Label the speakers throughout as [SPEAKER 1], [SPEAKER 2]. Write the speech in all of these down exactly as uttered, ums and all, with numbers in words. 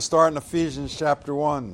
[SPEAKER 1] Start in Ephesians chapter one.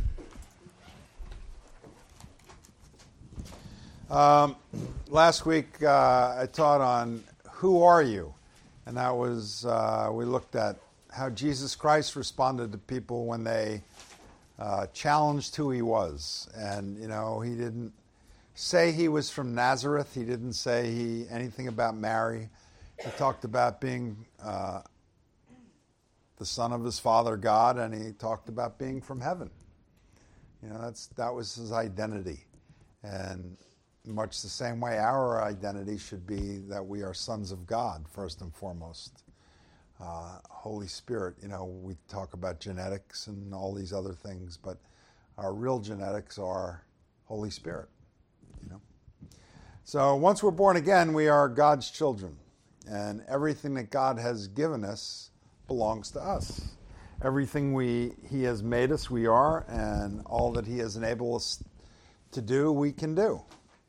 [SPEAKER 1] Um, last week uh, I taught on who are you, and that was uh, we looked at how Jesus Christ responded to people when they uh, challenged who he was, and you know he didn't say he was from Nazareth. He didn't say he anything about Mary. He talked about being uh, the son of his father God, and he talked about being from heaven. You know, that's that was his identity. And much the same way our identity should be that we are sons of God, first and foremost. Uh, Holy Spirit, you know, we talk about genetics and all these other things, but our real genetics are Holy Spirit, you know. So once we're born again, we are God's children. And everything that God has given us belongs to us. Everything we he has made us, we are, and all that he has enabled us to do, we can do.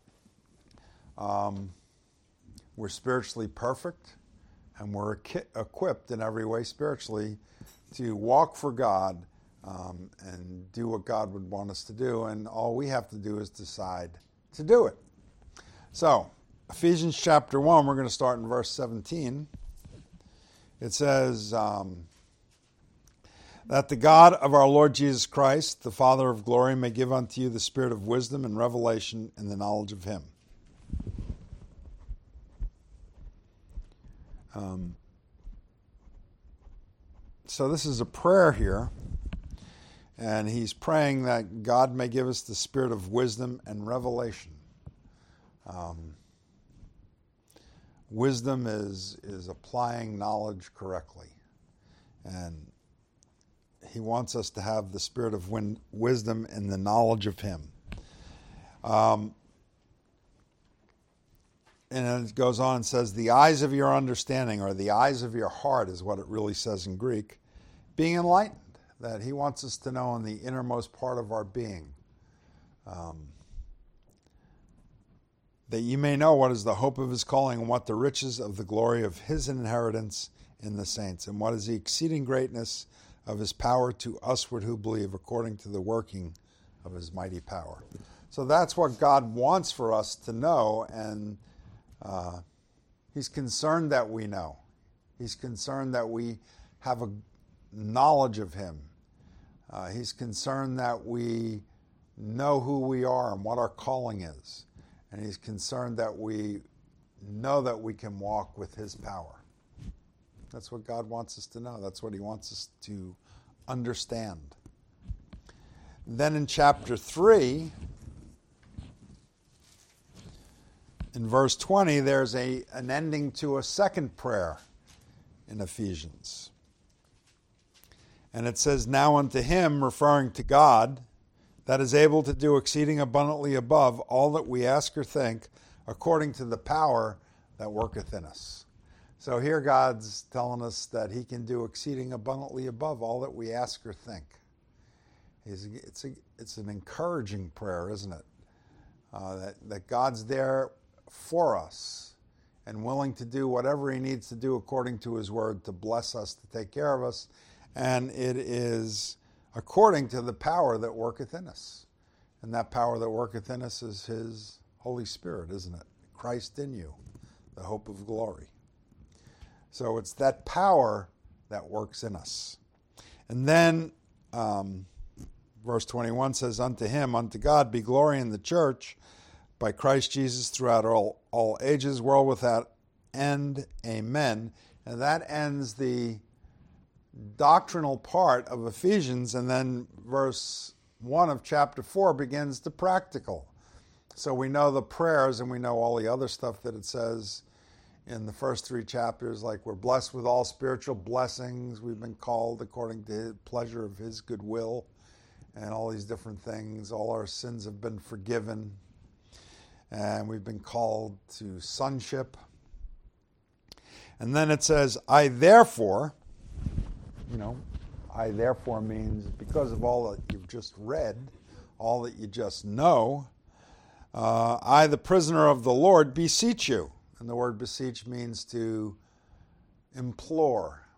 [SPEAKER 1] Um, we're spiritually perfect, and we're equi- equipped in every way spiritually to walk for God um, and do what God would want us to do, and all we have to do is decide to do it. So, Ephesians chapter one, we're going to start in verse seventeen. It says, um, that the God of our Lord Jesus Christ, the Father of glory, may give unto you the spirit of wisdom and revelation in the knowledge of him. Um, so this is a prayer here, and he's praying that God may give us the spirit of wisdom and revelation. Um, wisdom is is applying knowledge correctly, and he wants us to have the spirit of win- wisdom and the knowledge of him. Um, and it goes on and says, the eyes of your understanding, or the eyes of your heart is what it really says in Greek, being enlightened, that he wants us to know in the innermost part of our being. Um, that you may know what is the hope of his calling, and what the riches of the glory of his inheritance in the saints, and what is the exceeding greatness of his power to usward who believe, according to the working of his mighty power. So that's what God wants for us to know, and uh, he's concerned that we know. He's concerned that we have a knowledge of him. Uh, he's concerned that we know who we are and what our calling is. And he's concerned that we know that we can walk with his power. That's what God wants us to know. That's what he wants us to understand. Then in chapter three, in verse twenty, there's a an ending to a second prayer in Ephesians. And it says, now unto him, referring to God, that is able to do exceeding abundantly above all that we ask or think, according to the power that worketh in us. So here God's telling us that he can do exceeding abundantly above all that we ask or think. It's, a, it's an encouraging prayer, isn't it? Uh, that, that God's there for us and willing to do whatever he needs to do according to his word to bless us, to take care of us. And it is according to the power that worketh in us. And that power that worketh in us is his Holy Spirit, isn't it? Christ in you, the hope of glory. So it's that power that works in us. And then um, verse twenty-one says, unto him, unto God, be glory in the church by Christ Jesus throughout all, all ages, world without end. Amen. And that ends the doctrinal part of Ephesians, and then verse one of chapter four begins the practical. So we know the prayers and we know all the other stuff that it says in the first three chapters, like we're blessed with all spiritual blessings. We've been called according to the pleasure of his goodwill, and all these different things. All our sins have been forgiven, and we've been called to sonship. And then it says, I therefore, you know, I therefore means because of all that you've just read, all that you just know, uh, I, the prisoner of the Lord, beseech you. And the word beseech means to implore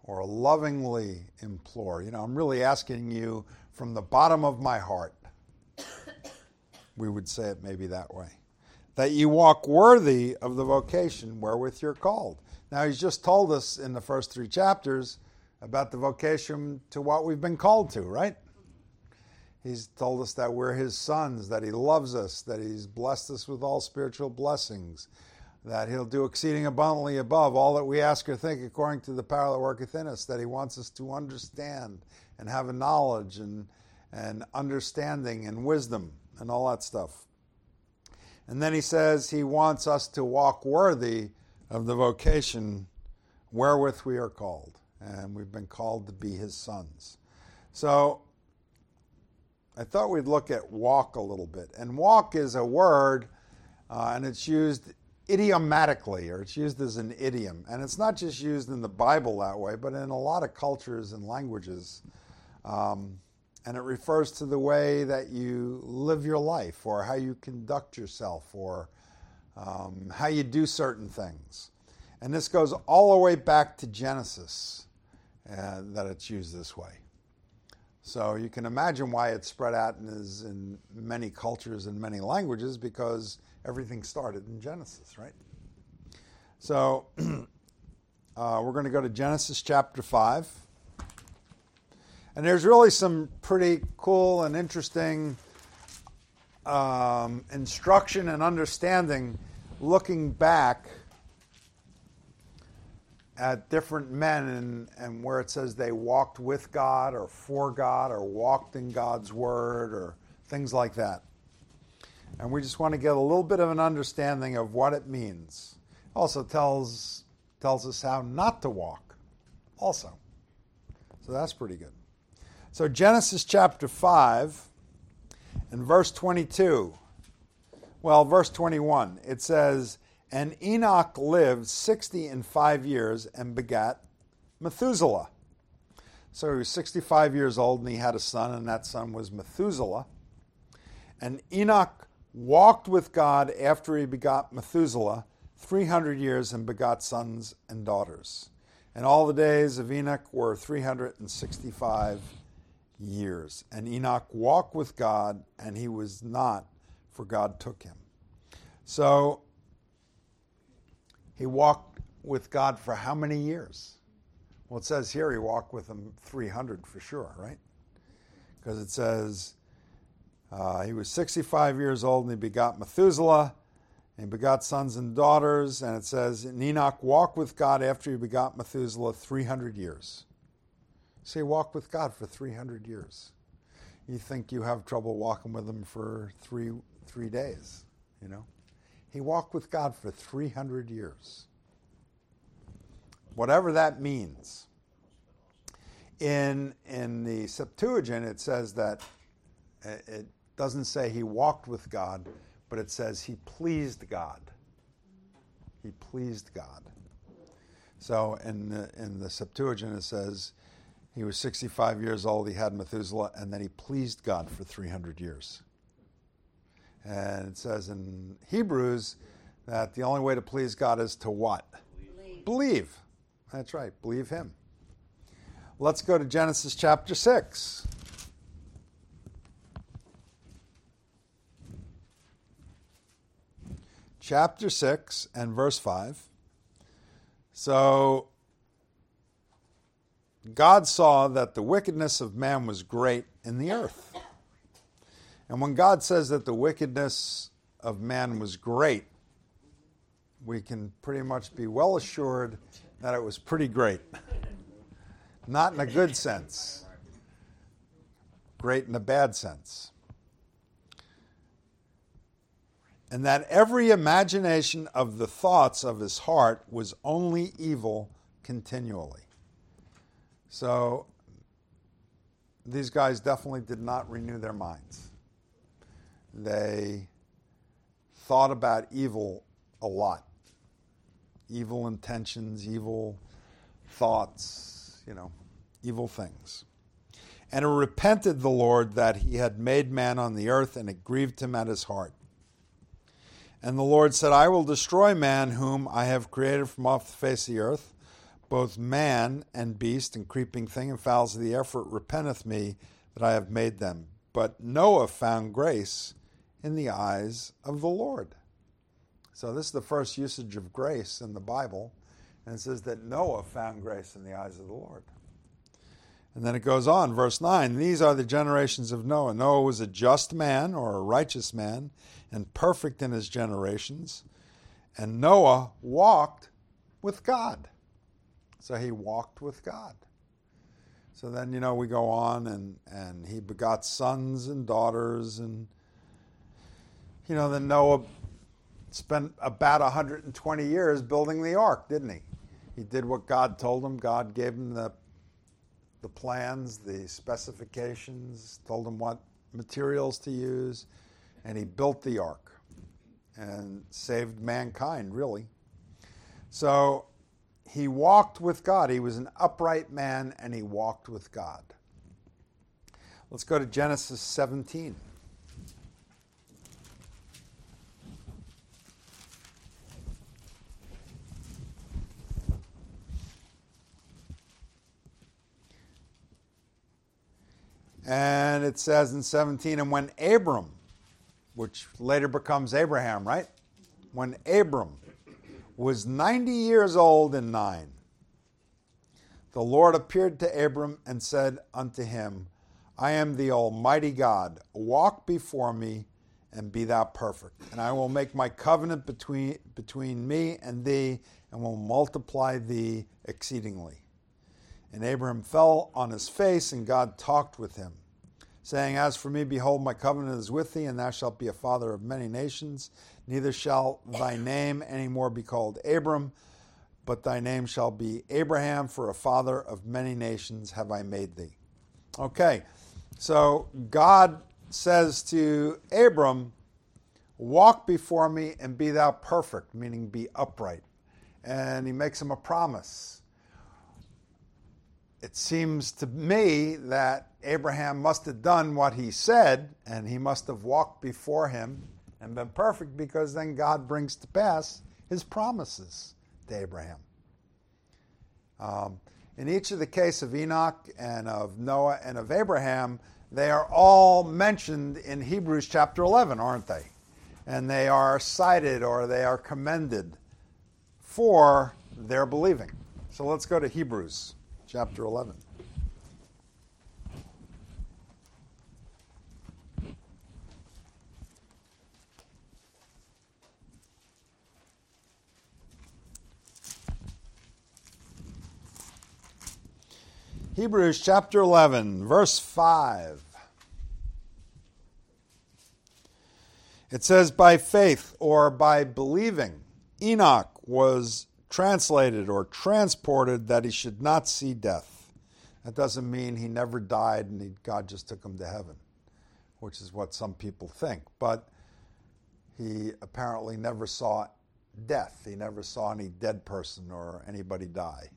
[SPEAKER 1] or lovingly implore. You know, I'm really asking you from the bottom of my heart. We would say it maybe that way. That you walk worthy of the vocation wherewith you're called. Now, he's just told us in the first three chapters about the vocation to what we've been called to, right? He's told us that we're his sons, that he loves us, that he's blessed us with all spiritual blessings, that he'll do exceeding abundantly above all that we ask or think according to the power that worketh in us, that he wants us to understand and have a knowledge and, and understanding and wisdom and all that stuff. And then he says he wants us to walk worthy of the vocation wherewith we are called. And we've been called to be his sons. So I thought we'd look at walk a little bit. And walk is a word, uh, and it's used idiomatically, or it's used as an idiom. And it's not just used in the Bible that way, but in a lot of cultures and languages. Um, and it refers to the way that you live your life, or how you conduct yourself, or um, how you do certain things. And this goes all the way back to Genesis, uh, that it's used this way. So you can imagine why it's spread out and is in many cultures and many languages, because everything started in Genesis, right? So uh, we're going to go to Genesis chapter five. And there's really some pretty cool and interesting um, instruction and understanding looking back at different men and, and where it says they walked with God or for God or walked in God's word or things like that. And we just want to get a little bit of an understanding of what it means. Also tells tells us how not to walk also. So that's pretty good. So Genesis chapter five and verse twenty-two. Well, verse twenty-one, it says, "And Enoch lived sixty and five years and begat Methuselah." So he was sixty-five years old and he had a son, and that son was Methuselah. And Enoch walked with God after he begot Methuselah three hundred years and begot sons and daughters. And all the days of Enoch were three hundred sixty-five years. And Enoch walked with God, and he was not, for God took him. So he walked with God for how many years? Well, it says here he walked with him three hundred for sure, right? Because it says uh, he was sixty-five years old and he begot Methuselah, and he begot sons and daughters, and it says, and Enoch walked with God after he begot Methuselah three hundred years. So he walked with God for three hundred years. You think you have trouble walking with him for three three days, you know? He walked with God for three hundred years. Whatever that means. In, in the Septuagint, it says that, it doesn't say he walked with God, but it says he pleased God. He pleased God. So in the, in the Septuagint, it says he was sixty-five years old, he had Methuselah, and then he pleased God for three hundred years. And it says in Hebrews that the only way to please God is to what? Believe. Believe. That's right. Believe him. Let's go to Genesis chapter six. Chapter six and verse five. So God saw that the wickedness of man was great in the earth. And when God says that the wickedness of man was great, we can pretty much be well assured that it was pretty great. Not in a good sense. Great in a bad sense. And that every imagination of the thoughts of his heart was only evil continually. So these guys definitely did not renew their minds. They thought about evil a lot. Evil intentions, evil thoughts, you know, evil things. And it repented the Lord that he had made man on the earth, and it grieved him at his heart. And the Lord said, I will destroy man whom I have created from off the face of the earth, both man and beast and creeping thing and fowls of the air, for it repenteth me that I have made them. But Noah found grace in the eyes of the Lord. So this is the first usage of grace in the Bible, and it says that Noah found grace in the eyes of the Lord. And then it goes on, verse nine, these are the generations of Noah. Noah was a just man, or a righteous man, and perfect in his generations. And Noah walked with God. So he walked with God. So then, you know, we go on, and, and he begot sons and daughters. And, you know, then Noah spent about one hundred twenty years building the ark, didn't he? He did what God told him. God gave him the the plans, the specifications, told him what materials to use, and he built the ark and saved mankind, really. So he walked with God. He was an upright man, and he walked with God. Let's go to Genesis seventeen. And it says in seventeen, and when Abram, which later becomes Abraham, right? When Abram was ninety years old and nine, the Lord appeared to Abram and said unto him, I am the Almighty God. Walk before me and be thou perfect. And I will make my covenant between, between me and thee, and will multiply thee exceedingly. And Abraham fell on his face, and God talked with him, saying, as for me, behold, my covenant is with thee, and thou shalt be a father of many nations. Neither shall thy name any more be called Abram, but thy name shall be Abraham, for a father of many nations have I made thee. Okay, so God says to Abram, walk before me and be thou perfect, meaning be upright. And he makes him a promise. It seems to me that Abraham must have done what he said, and he must have walked before him and been perfect, because then God brings to pass his promises to Abraham. Um, in each of the case of Enoch and of Noah and of Abraham, they are all mentioned in Hebrews chapter eleven, aren't they? And they are cited, or they are commended for their believing. So let's go to Hebrews chapter eleven. Hebrews chapter eleven, verse five. It says, by faith, or by believing, Enoch was translated or transported that he should not see death. That doesn't mean he never died and he, God just took him to heaven, which is what some people think. But he apparently never saw death. He never saw any dead person or anybody die.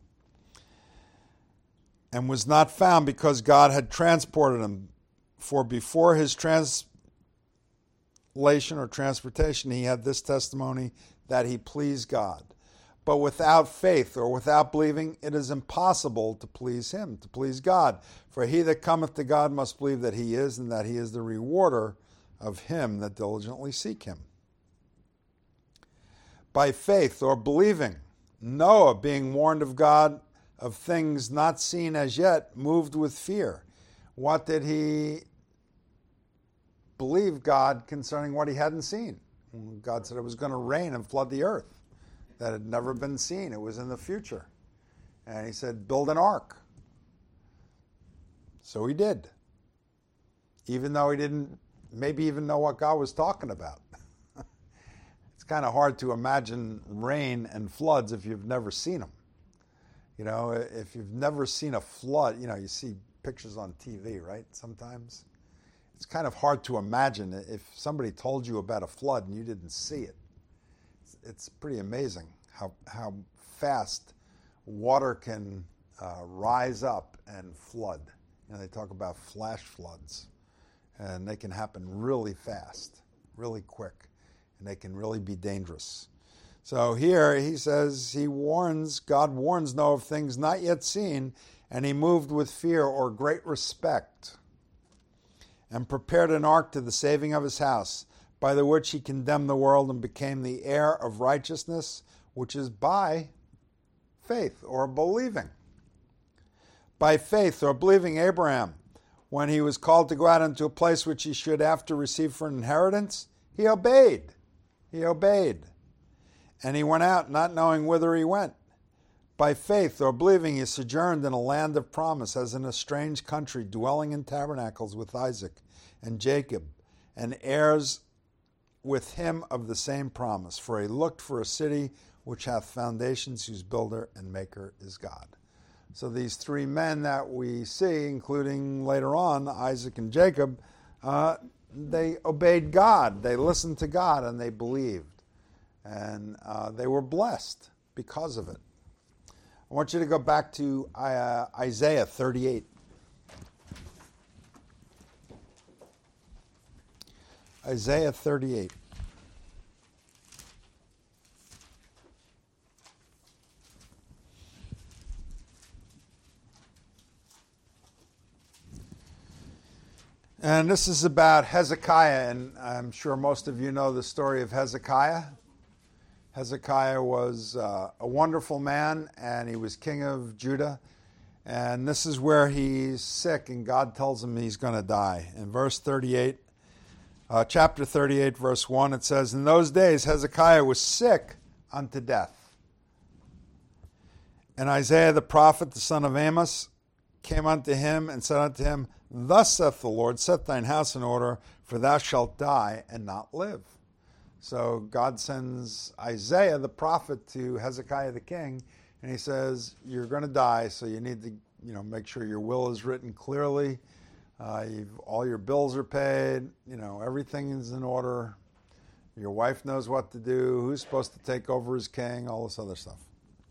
[SPEAKER 1] And was not found because God had transported him. For before his translation or transportation, he had this testimony, that he pleased God. But without faith, or without believing, it is impossible to please him, to please God. For he that cometh to God must believe that he is, and that he is the rewarder of him that diligently seek him. By faith, or believing, Noah, being warned of God of things not seen as yet, moved with fear. What did he believe God concerning what he hadn't seen? God said it was going to rain and flood the earth. That had never been seen. It was in the future. And he said, build an ark. So he did. Even though he didn't maybe even know what God was talking about. It's kind of hard to imagine rain and floods if you've never seen them. You know, if you've never seen a flood, you know, you see pictures on T V, right, sometimes. It's kind of hard to imagine if somebody told you about a flood and you didn't see it. It's, it's pretty amazing how how fast water can uh, rise up and flood. You know, they talk about flash floods, and they can happen really fast, really quick, and they can really be dangerous. So here he says he warns, God warns Noah of things not yet seen, and he moved with fear or great respect, and prepared an ark to the saving of his house, by the which he condemned the world and became the heir of righteousness, which is by faith or believing. By faith or believing Abraham, when he was called to go out into a place which he should after receive for an inheritance, he obeyed. He obeyed. And he went out not knowing whither he went. By faith or believing he sojourned in a land of promise, as in a strange country, dwelling in tabernacles with Isaac and Jacob, and heirs with him of the same promise. For he looked for a city which hath foundations, whose builder and maker is God. So these three men that we see, including later on Isaac and Jacob, uh, they obeyed God. They listened to God and they believed. And uh, they were blessed because of it. I want you to go back to uh, Isaiah thirty-eight. Isaiah thirty-eight. And this is about Hezekiah, and I'm sure most of you know the story of Hezekiah. Hezekiah was uh, a wonderful man, and he was king of Judah. And this is where he's sick, and God tells him he's going to die. In verse thirty-eight, uh, chapter thirty-eight, verse one, it says, "In those days Hezekiah was sick unto death. And Isaiah the prophet, the son of Amos, came unto him and said unto him, Thus saith the Lord, set thine house in order, for thou shalt die and not live." So God sends Isaiah the prophet to Hezekiah the king, and he says, you're going to die, so you need to, you know, make sure your will is written clearly, uh, you've, all your bills are paid, you know, everything is in order, your wife knows what to do, who's supposed to take over as king, all this other stuff.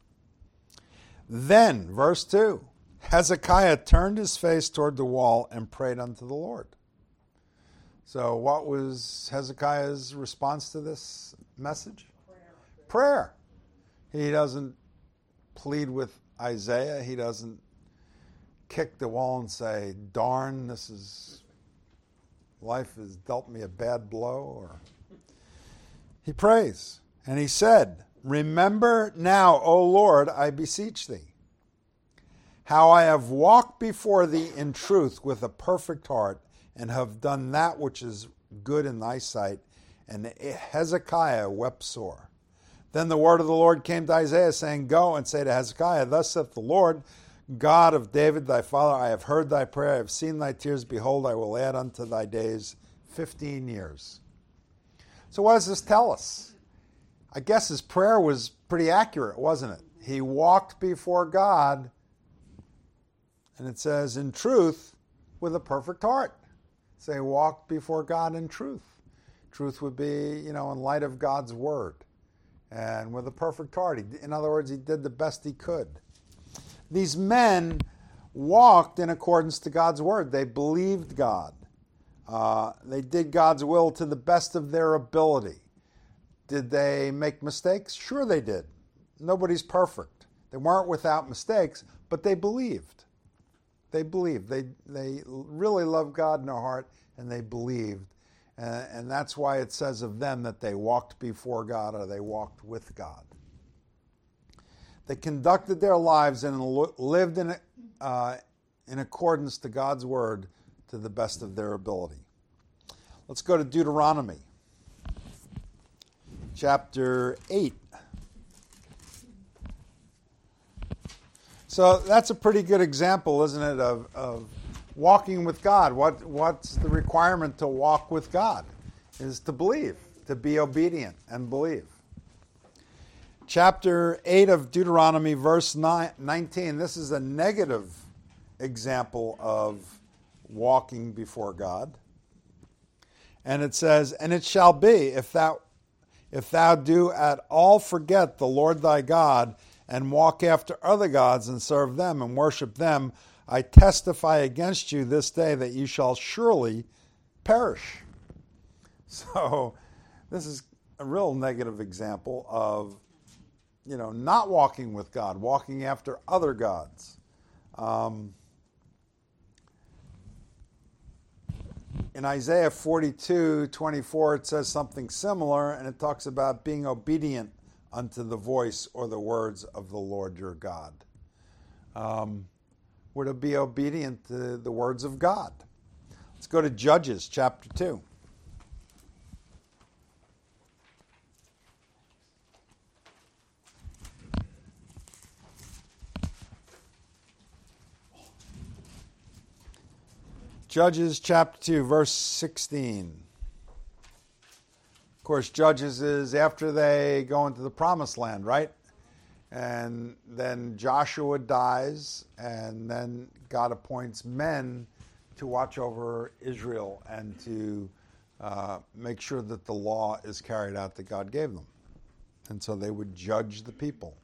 [SPEAKER 1] Then, verse two, Hezekiah turned his face toward the wall and prayed unto the Lord. So what was Hezekiah's response to this message? Prayer. Prayer. He doesn't plead with Isaiah. He doesn't kick the wall and say, darn, this is, life has dealt me a bad blow. Or he prays. And he said, remember now, O Lord, I beseech thee, how I have walked before thee in truth with a perfect heart, and have done that which is good in thy sight. And Hezekiah wept sore. Then the word of the Lord came to Isaiah, saying, Go and say to Hezekiah, Thus saith the Lord, God of David thy father, I have heard thy prayer, I have seen thy tears, behold, I will add unto thy days fifteen years. So what does this tell us? I guess his prayer was pretty accurate, wasn't it? He walked before God, and it says, in truth, with a perfect heart. Say, walk before God in truth. Truth would be, you know, in light of God's word. And with a perfect heart. He, in other words, he did the best he could. These men walked in accordance to God's word. They believed God. Uh, they did God's will to the best of their ability. Did they make mistakes? Sure they did. Nobody's perfect. They weren't without mistakes, but they believed. They believed. They they really loved God in their heart, and they believed. Uh, and that's why it says of them that they walked before God, or they walked with God. They conducted their lives and lived in, uh, in accordance to God's word to the best of their ability. Let's go to Deuteronomy, chapter eight. So that's a pretty good example, isn't it, of, of walking with God. What What's the requirement to walk with God? Is to believe, to be obedient and believe. Chapter eight of Deuteronomy, verse nine, nineteen. This is a negative example of walking before God. And it says, And it shall be, if thou, if thou do at all forget the Lord thy God, and walk after other gods and serve them and worship them, I testify against you this day that you shall surely perish. So this is a real negative example of, you know, not walking with God, walking after other gods. Um, in Isaiah forty-two twenty-four, it says something similar, and it talks about being obedient unto the voice or the words of the Lord your God. Um, we're to be obedient to the words of God. Let's go to Judges chapter two. Judges chapter two, verse sixteen. Of course, Judges is after they go into the promised land, right? And then Joshua dies, and then God appoints men to watch over Israel and to uh, make sure that the law is carried out that God gave them. And so they would judge the people.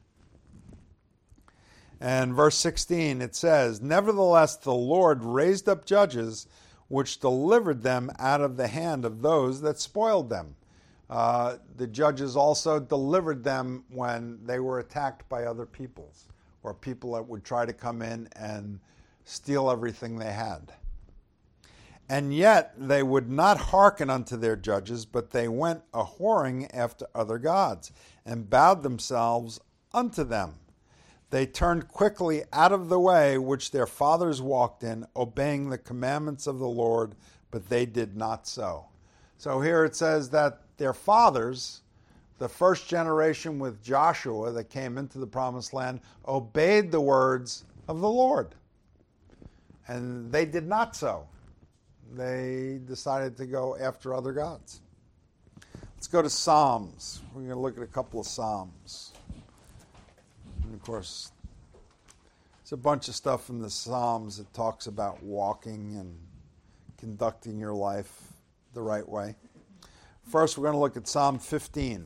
[SPEAKER 1] And verse sixteen, it says, "Nevertheless, the Lord raised up judges, which delivered them out of the hand of those that spoiled them." Uh, the judges also delivered them when they were attacked by other peoples, or people that would try to come in and steal everything they had. "And yet they would not hearken unto their judges, but they went a whoring after other gods, and bowed themselves unto them. They turned quickly out of the way which their fathers walked in, obeying the commandments of the Lord, but they did not so." So here it says that their fathers, the first generation with Joshua that came into the promised land, obeyed the words of the Lord. And they did not so. They decided to go after other gods. Let's go to Psalms. We're going to look at a couple of Psalms. And of course, there's a bunch of stuff in the Psalms that talks about walking and conducting your life the right way. First, we're going to look at Psalm fifteen.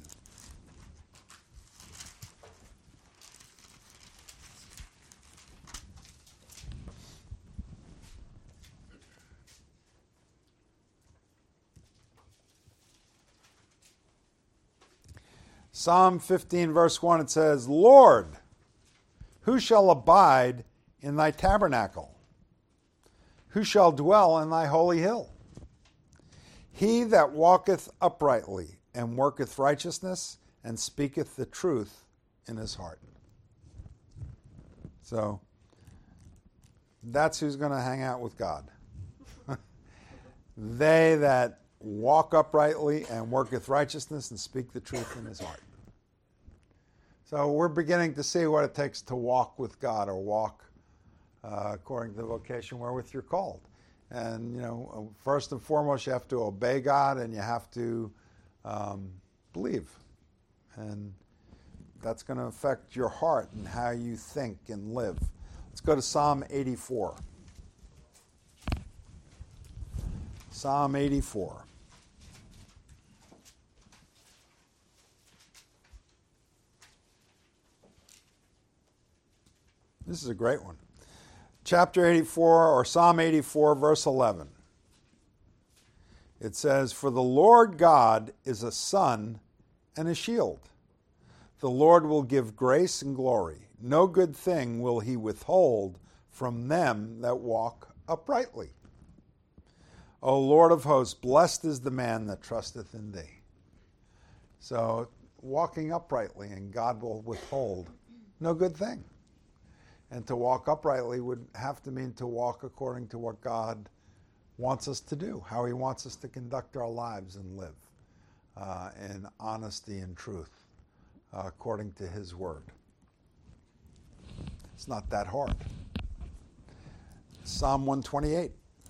[SPEAKER 1] Psalm fifteen, verse one, it says, "Lord, who shall abide in thy tabernacle? Who shall dwell in thy holy hill? He that walketh uprightly and worketh righteousness and speaketh the truth in his heart." So that's who's going to hang out with God. They that walk uprightly and worketh righteousness and speak the truth in his heart. So we're beginning to see what it takes to walk with God, or walk uh, according to the vocation wherewith you're called. And, you know, first and foremost, you have to obey God, and you have to um, believe. And that's going to affect your heart and how you think and live. Let's go to Psalm eighty-four. Psalm eighty-four. This is a great one. Chapter eighty-four, or Psalm eighty-four, verse eleven. It says, "For the Lord God is a sun and a shield. The Lord will give grace and glory. No good thing will he withhold from them that walk uprightly. O Lord of hosts, blessed is the man that trusteth in thee." So, walking uprightly, and God will withhold no good thing. And to walk uprightly would have to mean to walk according to what God wants us to do, how he wants us to conduct our lives and live uh, in honesty and truth, uh, according to his word. It's not that hard. Psalm one twenty-eight.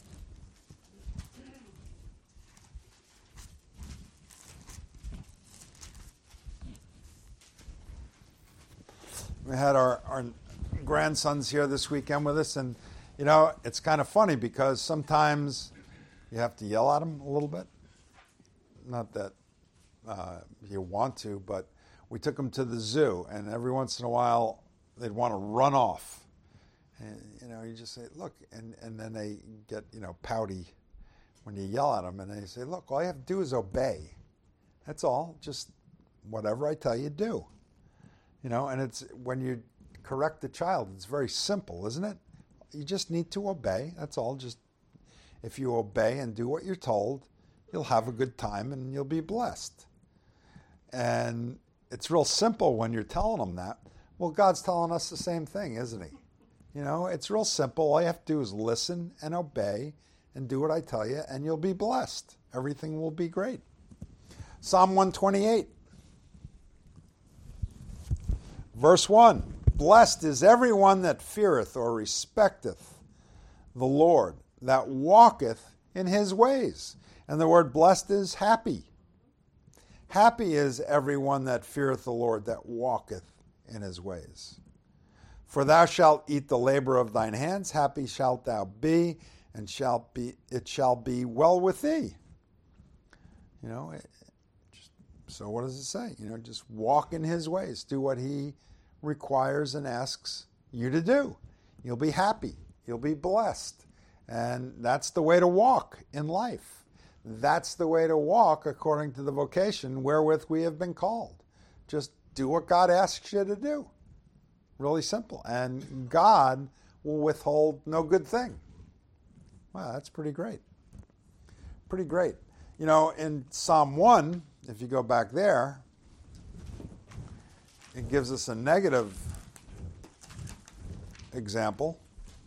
[SPEAKER 1] We had our, our grandsons here this weekend with us, and you know, it's kind of funny because sometimes you have to yell at them a little bit. Not that uh, you want to, but we took them to the zoo, and every once in a while they'd want to run off. And you know, you just say, "Look," and, and then they get, you know, pouty when you yell at them, and they say, "Look, all you have to do is obey. That's all. Just whatever I tell you, do. You know, and it's when you correct the child, it's very simple, isn't it? You just need to obey. That's all. Just if you obey and do what you're told, you'll have a good time and you'll be blessed. And it's real simple when you're telling them that. Well, God's telling us the same thing, isn't he? You know, it's real simple. All you have to do is listen and obey and do what I tell you, and you'll be blessed. Everything will be great. Psalm one twenty-eight, verse one. Blessed is everyone that feareth or respecteth the Lord, that walketh in his ways. And the word blessed is happy. Happy is everyone that feareth the Lord, that walketh in his ways. For thou shalt eat the labor of thine hands, happy shalt thou be, and shalt be it shall be well with thee. You know, it, just, so what does it say? You know, just walk in his ways. Do what he requires and asks you to do. You'll be happy. You'll be blessed. And that's the way to walk in life. That's the way to walk according to the vocation wherewith we have been called. Just do what God asks you to do. Really simple. And God will withhold no good thing. Wow, that's pretty great. Pretty great. You know, in Psalm one, if you go back there, it gives us a negative example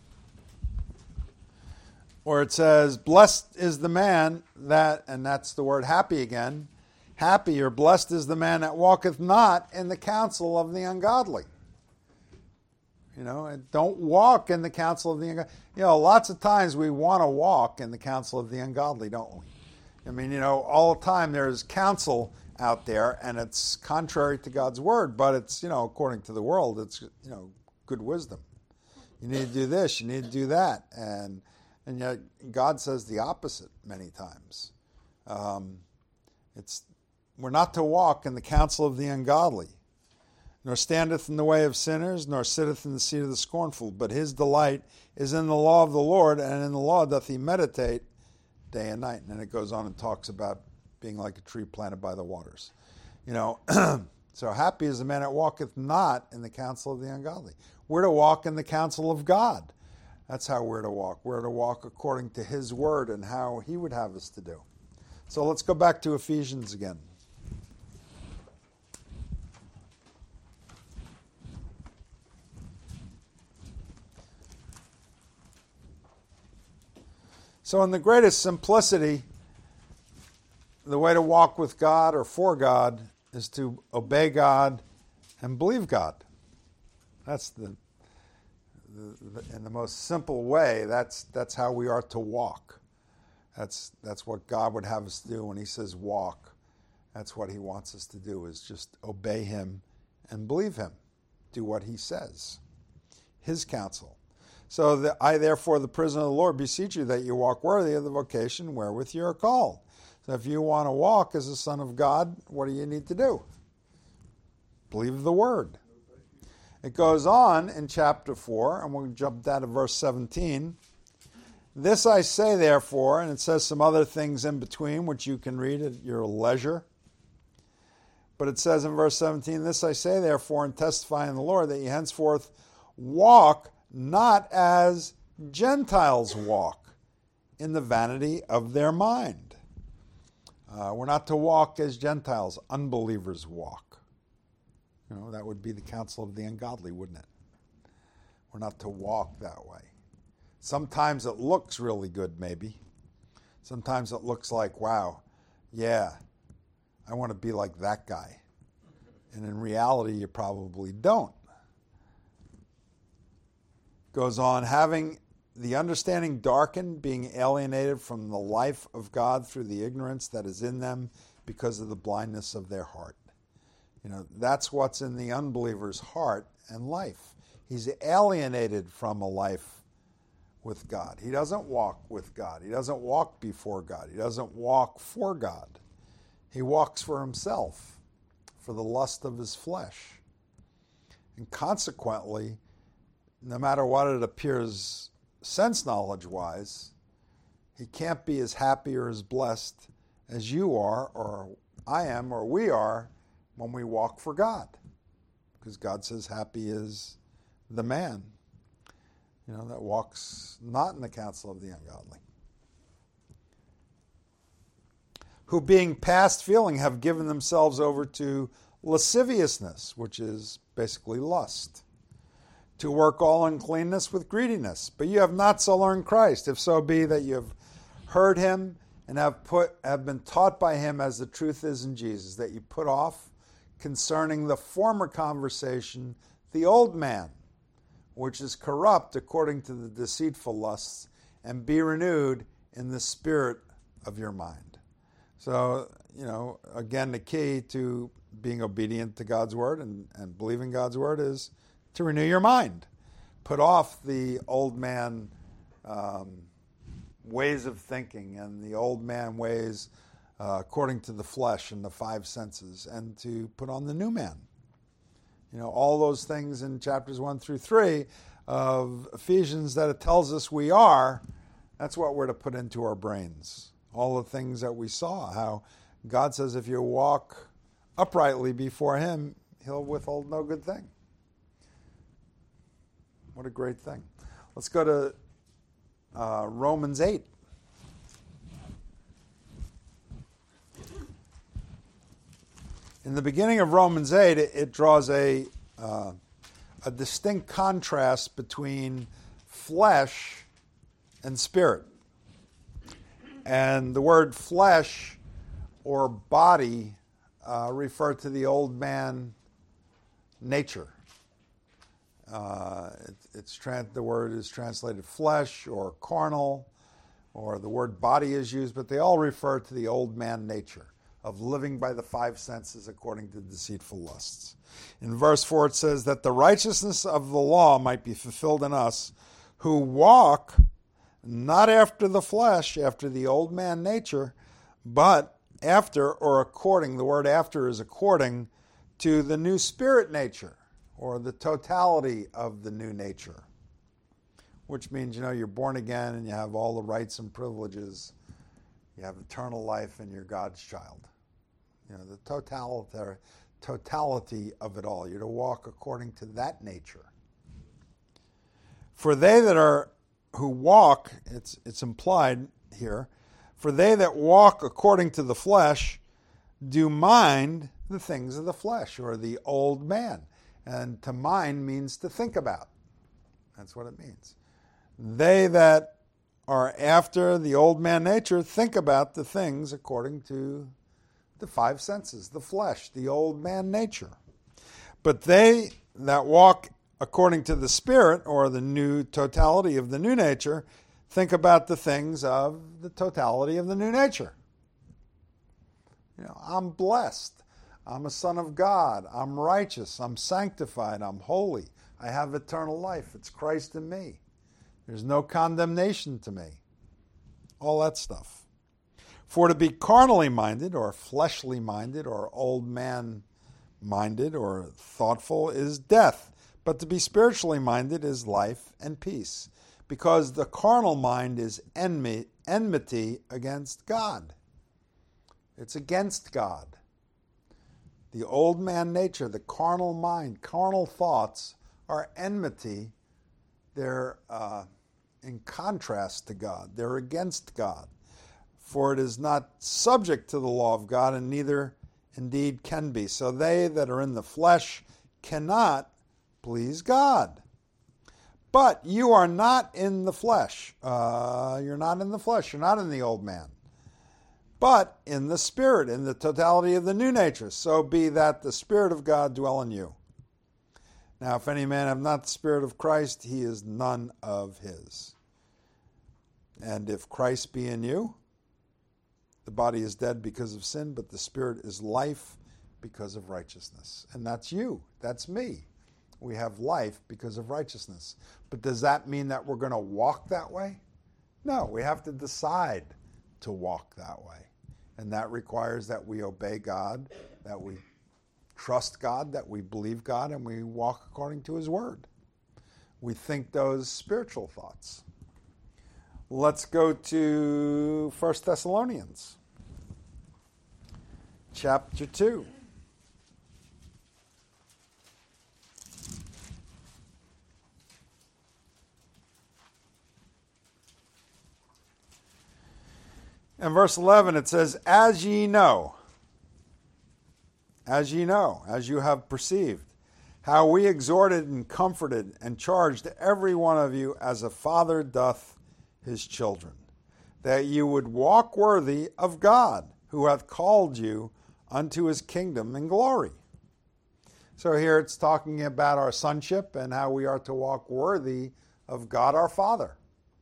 [SPEAKER 1] where it says, blessed is the man that, and that's the word happy again, happy or blessed is the man that walketh not in the counsel of the ungodly. You know, and don't walk in the counsel of the ungodly. You know, lots of times we want to walk in the counsel of the ungodly, don't we? I mean, you know, all the time there's counsel out there, and it's contrary to God's word, but it's, you know, according to the world, it's, you know, good wisdom. You need to do this, you need to do that, and and yet God says the opposite many times. Um, it's we're not to walk in the counsel of the ungodly, nor standeth in the way of sinners, nor sitteth in the seat of the scornful, but his delight is in the law of the Lord, and in the law doth he meditate day and night. And then it goes on and talks about being like a tree planted by the waters. You know, so happy is the man that walketh not in the counsel of the ungodly. We're to walk in the counsel of God. That's how we're to walk. We're to walk according to his word and how he would have us to do. So let's go back to Ephesians again. So in the greatest simplicity, the way to walk with God or for God is to obey God and believe God. That's the, the, the in the most simple way, that's that's how we are to walk. That's that's what God would have us do when he says walk. That's what he wants us to do, is just obey him and believe him. Do what he says. His counsel. So the, I, therefore, the prisoner of the Lord, beseech you that you walk worthy of the vocation wherewith you are called. So if you want to walk as a son of God, what do you need to do? Believe the word. It goes on in chapter four, and we'll jump down to verse seventeen. This I say, therefore, and it says some other things in between, which you can read at your leisure. But it says in verse seventeen, this I say, therefore, and testify in the Lord, that ye henceforth walk not as Gentiles walk, in the vanity of their mind. Uh, we're not to walk as Gentiles, unbelievers walk. You know, that would be the counsel of the ungodly, wouldn't it? We're not to walk that way. Sometimes it looks really good, maybe. Sometimes it looks like, wow, yeah, I want to be like that guy. And in reality, you probably don't. Goes on, having the understanding darkened, being alienated from the life of God through the ignorance that is in them because of the blindness of their heart. You know, that's what's in the unbeliever's heart and life. He's alienated from a life with God. He doesn't walk with God. He doesn't walk before God. He doesn't walk for God. He walks for himself, for the lust of his flesh. And consequently, no matter what it appears sense knowledge-wise, he can't be as happy or as blessed as you are or I am, or we are, when we walk for God. Because God says, happy is the man, you know, that walks not in the counsel of the ungodly. Who being past feeling have given themselves over to lasciviousness, which is basically lust, to work all uncleanness with greediness. But you have not so learned Christ, if so be that you have heard him and have put have been taught by him as the truth is in Jesus, that you put off concerning the former conversation the old man, which is corrupt according to the deceitful lusts, and be renewed in the spirit of your mind. So, you know, again, the key to being obedient to God's word and, and believing God's word is to renew your mind. Put off the old man um, ways of thinking and the old man ways uh, according to the flesh and the five senses, and to put on the new man. You know, all those things in chapters one through three of Ephesians that it tells us we are, that's what we're to put into our brains. All the things that we saw, how God says if you walk uprightly before him, he'll withhold no good thing. What a great thing. Let's go to uh, Romans eight. In the beginning of Romans eight, it, it draws a, uh, a distinct contrast between flesh and spirit. And the word flesh or body uh, refer to the old man nature. Uh, it, it's tran- the word is translated flesh or carnal, or the word body is used, but they all refer to the old man nature of living by the five senses according to deceitful lusts. In verse four it says that the righteousness of the law might be fulfilled in us who walk not after the flesh, after the old man nature, but after or according, the word after is according to the new spirit nature, or the totality of the new nature, which means, you know, you're born again and you have all the rights and privileges. You have eternal life and you're God's child. You know, the totality, totality of it all. You're to walk according to that nature. For they that are who walk, it's it's implied here, for they that walk according to the flesh do mind the things of the flesh, or the old man. And to mind means to think about. That's what it means. They that are after the old man nature think about the things according to the five senses, the flesh, the old man nature. But they that walk according to the Spirit, or the new totality of the new nature, think about the things of the totality of the new nature. You know, I'm blessed. I'm a son of God. I'm righteous. I'm sanctified. I'm holy. I have eternal life. It's Christ in me. There's no condemnation to me. All that stuff. For to be carnally minded, or fleshly minded, or old man minded, or thoughtful is death. But to be spiritually minded is life and peace. Because the carnal mind is enmity, enmity against God. It's against God. The old man nature, the carnal mind, carnal thoughts are enmity. They're uh, in contrast to God. They're against God. For it is not subject to the law of God, and neither indeed can be. So they that are in the flesh cannot please God. But you are not in the flesh. Uh, you're not in the flesh. You're not in the old man. But in the Spirit, in the totality of the new nature. So be that the Spirit of God dwell in you. Now, if any man have not the Spirit of Christ, he is none of his. And if Christ be in you, the body is dead because of sin, but the Spirit is life because of righteousness. And that's you. That's me. We have life because of righteousness. But does that mean that we're going to walk that way? No, we have to decide to walk that way. And that requires that we obey God, that we trust God, that we believe God, and we walk according to His Word. We think those spiritual thoughts. Let's go to First Thessalonians chapter two. In verse eleven it says, As ye know, as ye know, as you have perceived, how we exhorted and comforted and charged every one of you as a father doth his children, that you would walk worthy of God, who hath called you unto his kingdom and glory. So here it's talking about our sonship and how we are to walk worthy of God our Father.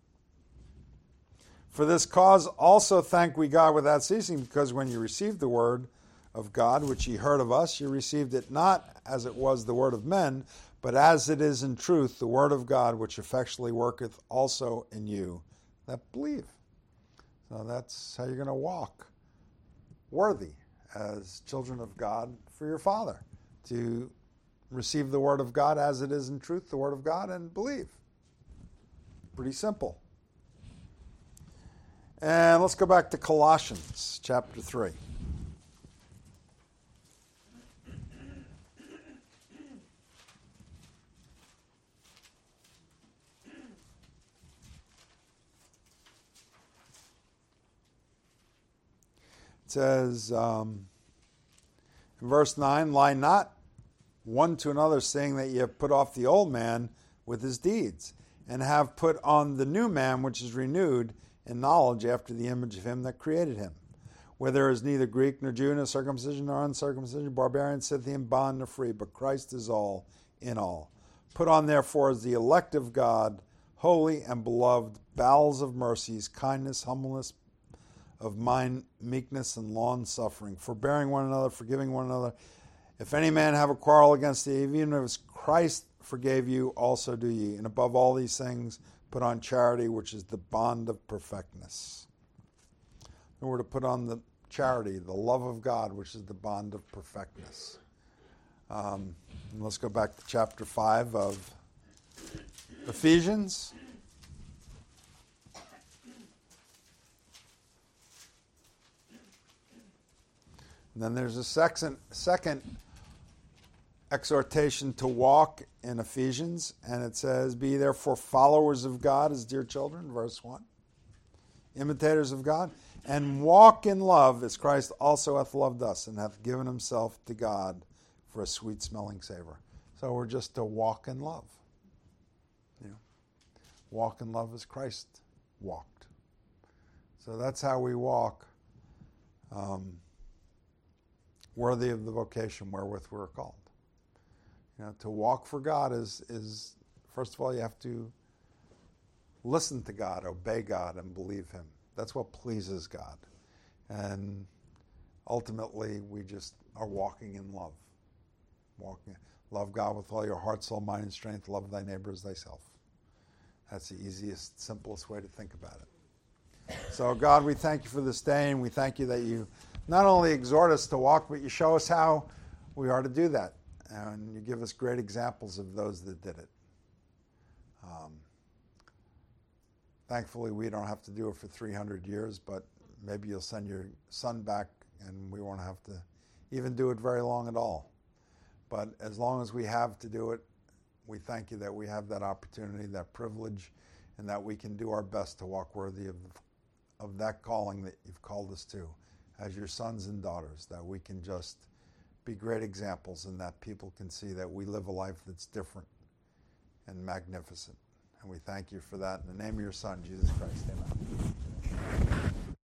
[SPEAKER 1] For this cause also thank we God without ceasing, because when you received the word of God, which ye heard of us, you received it not as it was the word of men, but as it is in truth the word of God, which effectually worketh also in you that believe. So that's how you're going to walk worthy as children of God for your Father, to receive the word of God as it is in truth, the word of God, and believe. Pretty simple. And let's go back to Colossians chapter three. It says um, in verse nine, Lie not one to another, saying that ye have put off the old man with his deeds, and have put on the new man, which is renewed in knowledge after the image of him that created him. Where there is neither Greek nor Jew, nor circumcision nor uncircumcision, barbarian, Scythian, bond nor free, but Christ is all in all. Put on therefore as the elect of God, holy and beloved, bowels of mercies, kindness, humbleness of mind, meekness, and long-suffering, forbearing one another, forgiving one another. If any man have a quarrel against thee, even as Christ forgave you, also do ye. And above all these things, put on charity, which is the bond of perfectness. And we're to put on the charity, the love of God, which is the bond of perfectness. Um, and let's go back to chapter five of Ephesians. And then there's a second, second exhortation to walk in Ephesians, and it says, Be therefore followers of God as dear children, verse one, imitators of God, and walk in love as Christ also hath loved us, and hath given himself to God for a sweet-smelling savor. So we're just to walk in love. You know, walk in love as Christ walked. So that's how we walk um, worthy of the vocation wherewith we're called. You know, to walk for God is, is, first of all, you have to listen to God, obey God, and believe him. That's what pleases God. And ultimately, we just are walking in love. Walking, love God with all your heart, soul, mind, and strength. Love thy neighbor as thyself. That's the easiest, simplest way to think about it. So, God, we thank you for this day, and we thank you that you not only exhort us to walk, but you show us how we are to do that. And you give us great examples of those that did it. Um, thankfully, we don't have to do it for three hundred years, but maybe you'll send your son back and we won't have to even do it very long at all. But as long as we have to do it, we thank you that we have that opportunity, that privilege, and that we can do our best to walk worthy of, of that calling that you've called us to as your sons and daughters, that we can just be great examples and that people can see that we live a life that's different and magnificent. And we thank you for that. In the name of your Son, Jesus Christ, amen.